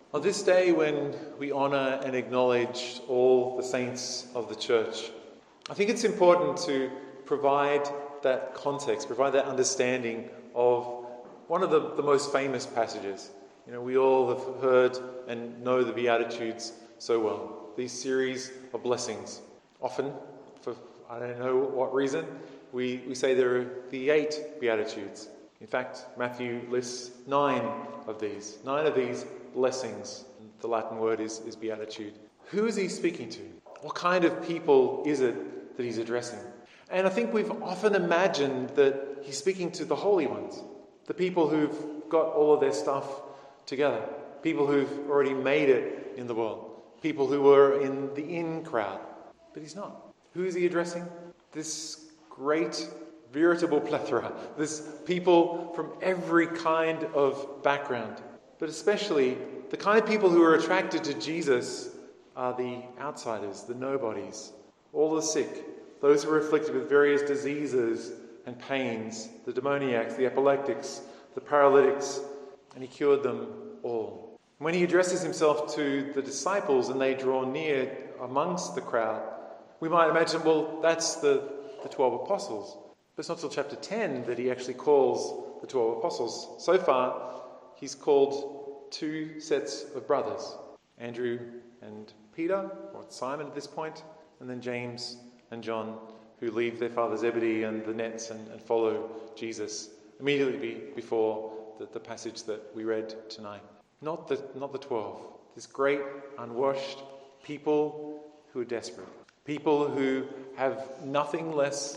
On this day when we honour and acknowledge all the saints of the Church, I think it's important to provide that context, provide that understanding of one of the most famous passages. You know, we all have heard and know the Beatitudes so well. These series of blessings. Often, for I don't know what reason, we say there are the 8 Beatitudes. In fact, Matthew lists 9 of these blessings. The Latin word is beatitude. Who is he speaking to? What kind of people is it that he's addressing? And I think we've often imagined that he's speaking to the holy ones, the people who've got all of their stuff together, people who've already made it in the world, people who were in the in crowd. But he's not. Who is he addressing? This great veritable plethora. There's people from every kind of background, but especially the kind of people who are attracted to Jesus are the outsiders, the nobodies, all the sick, those who are afflicted with various diseases and pains, the demoniacs, the epileptics, the paralytics, and he cured them all. When he addresses himself to the disciples and they draw near amongst the crowd, we might imagine, well, that's the 12 apostles. But it's not until chapter 10 that he actually calls the 12 apostles. So far, he's called 2 sets of brothers, Andrew and Peter, or Simon at this point, and then James and John, who leave their father Zebedee and the nets and follow Jesus immediately before the passage that we read tonight. Not the 12. This great, unwashed people who are desperate. People who have nothing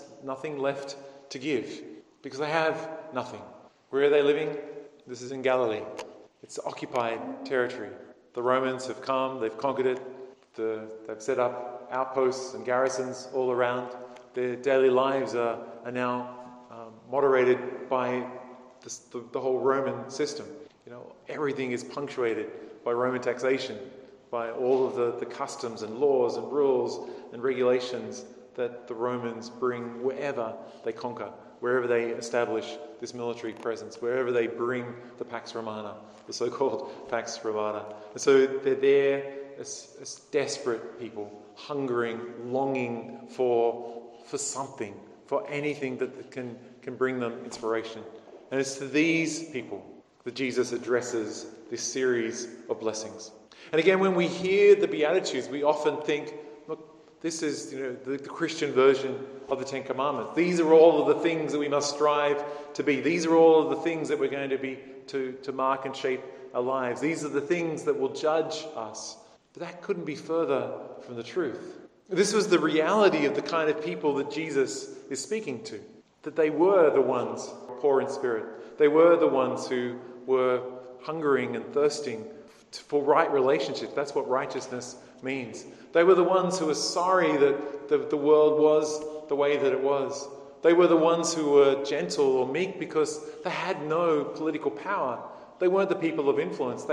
left to give, because they have nothing. Where are they living? This is in Galilee. It's occupied territory. The Romans have come, they've conquered it, they've set up outposts and garrisons all around. Their daily lives are now moderated by the whole Roman system. You know, everything is punctuated by Roman taxation, by all of the customs and laws and rules and regulations that the Romans bring wherever they conquer, wherever they establish this military presence, wherever they bring the Pax Romana, the so-called Pax Romana. And so they're there as desperate people, hungering, longing for something, for anything that can bring them inspiration. And it's to these people that Jesus addresses this series of blessings. And again, when we hear the Beatitudes, we often think, look, this is the Christian version of the Ten Commandments. These are all of the things that we must strive to be. These are all of the things that we're going to be to mark and shape our lives. These are the things that will judge us. But that couldn't be further from the truth. This was the reality of the kind of people that Jesus is speaking to, that they were the ones poor in spirit. They were the ones who were hungering and thirsting for right relationships. That's what righteousness means. They were the ones who were sorry that the world was the way that it was. They were the ones who were gentle or meek because they had no political power. They weren't the people of influence.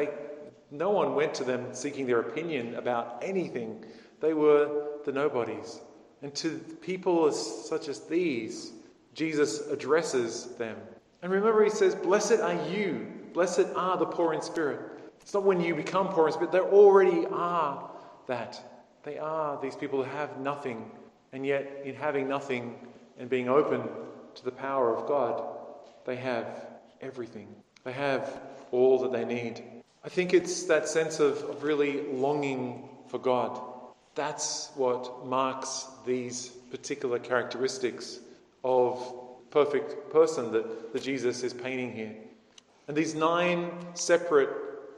No one went to them seeking their opinion about anything. They were the nobodies. And to people such as these, Jesus addresses them. And remember, he says, blessed are you. Blessed are the poor in spirit. It's not when you become poor in spirit. They already are that. They are these people who have nothing. And yet, in having nothing and being open to the power of God, they have everything. They have all that they need. I think it's that sense of really longing for God. That's what marks these particular characteristics of perfect person that Jesus is painting here. And these 9 separate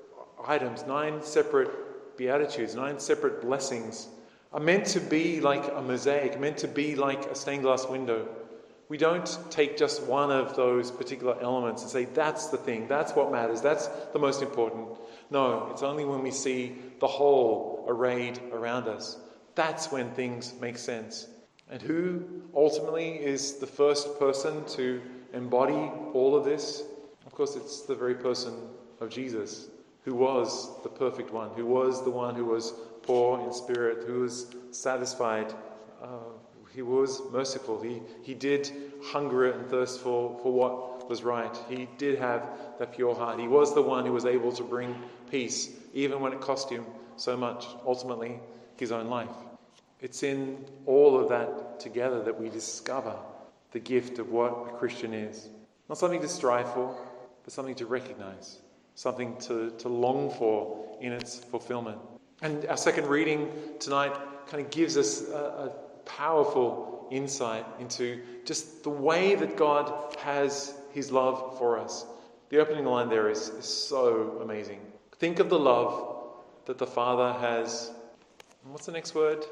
items, 9 separate beatitudes, 9 separate blessings are meant to be like a mosaic, meant to be like a stained glass window. We don't take just one of those particular elements and say, that's the thing, that's what matters, that's the most important. No, it's only when we see the whole arrayed around us. That's when things make sense. And who ultimately is the first person to embody all of this? Of course, it's the very person of Jesus, who was the perfect one, who was the one who was poor in spirit, who was satisfied. He was merciful. He did hunger and thirst for what was right. He did have that pure heart. He was the one who was able to bring peace, even when it cost him so much, ultimately, his own life. It's in all of that together that we discover the gift of what a Christian is. Not something to strive for, but something to recognize, something to long for in its fulfillment. And our second reading tonight kind of gives us a powerful insight into just the way that God has his love for us. The opening line there is so amazing. Think of the love that the Father has. What's the next word?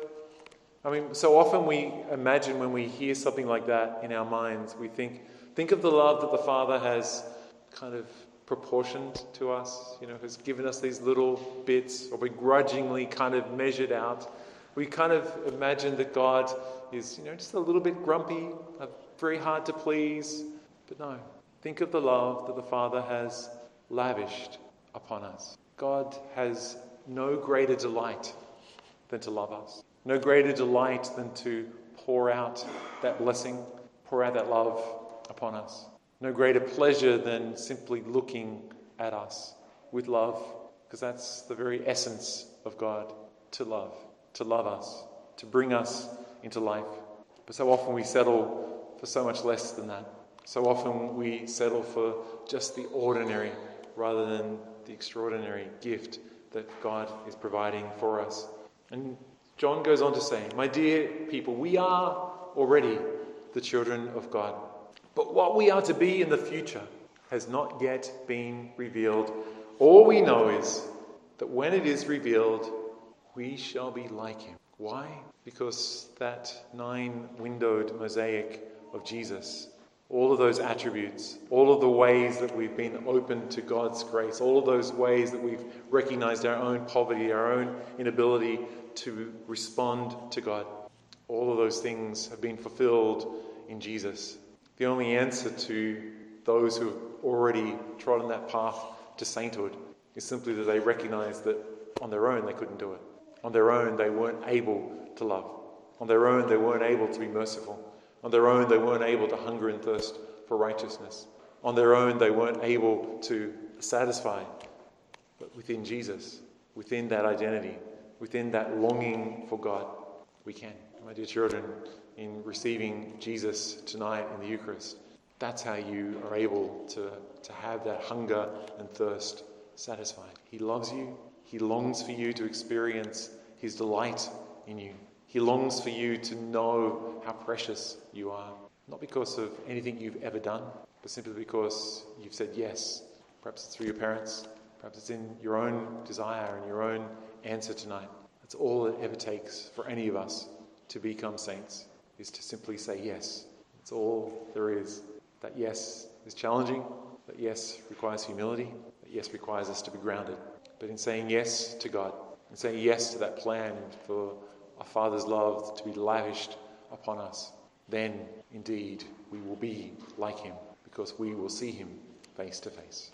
I mean, so often we imagine when we hear something like that in our minds, we think of the love that the Father has kind of proportioned to us, has given us these little bits, or begrudgingly kind of measured out. We kind of imagine that God is, just a little bit grumpy, very hard to please. But no, think of the love that the Father has lavished upon us. God has no greater delight than to love us. No greater delight than to pour out that blessing, pour out that love upon us. No greater pleasure than simply looking at us with love, because that's the very essence of God, to love us, to bring us into life. But so often we settle for so much less than that. So often we settle for just the ordinary rather than the extraordinary gift that God is providing for us. And John goes on to say, "My dear people, we are already the children of God. But what we are to be in the future has not yet been revealed. All we know is that when it is revealed, we shall be like him." Why? Because that 9-windowed mosaic of Jesus, all of those attributes, all of the ways that we've been open to God's grace, all of those ways that we've recognized our own poverty, our own inability to respond to God, all of those things have been fulfilled in Jesus. The only answer to those who have already trodden that path to sainthood is simply that they recognize that on their own they couldn't do it. On their own they weren't able to love. On their own they weren't able to be merciful. On their own they weren't able to hunger and thirst for righteousness. On their own they weren't able to satisfy. But within Jesus, within that identity, within that longing for God, we can. My dear children, in receiving Jesus tonight in the Eucharist, that's how you are able to have that hunger and thirst satisfied. He loves you. He longs for you to experience his delight in you. He longs for you to know how precious you are. Not because of anything you've ever done, but simply because you've said yes. Perhaps it's through your parents. Perhaps it's in your own desire and your own answer tonight. That's all it ever takes for any of us to become saints, is to simply say yes. That's all there is. That yes is challenging. That yes requires humility. That yes requires us to be grounded. But in saying yes to God, in saying yes to that plan for our Father's love to be lavished upon us, then indeed we will be like him, because we will see him face to face.